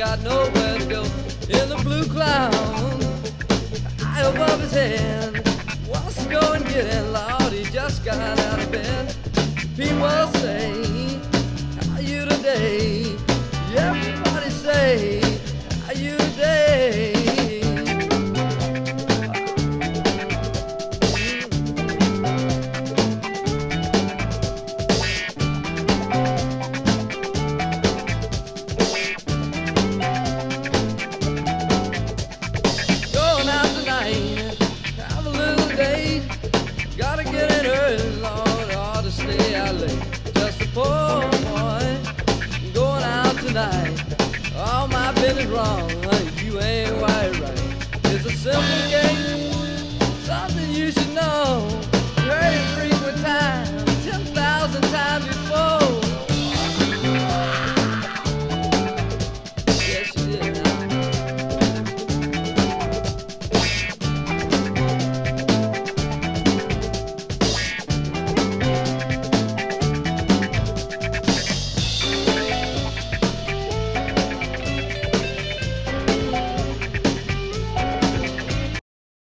got nowhere to go. In the blue cloud, high above his head, what's going getting loud? He just got out of bed. People say, how are you today? Everybody say, how are you today? Going out tonight, have a little date. Gotta get in early, Lord, ought to stay out late. Just a poor boy going out tonight. All my business wrong, you ain't quite right. It's a simple game, something you should know.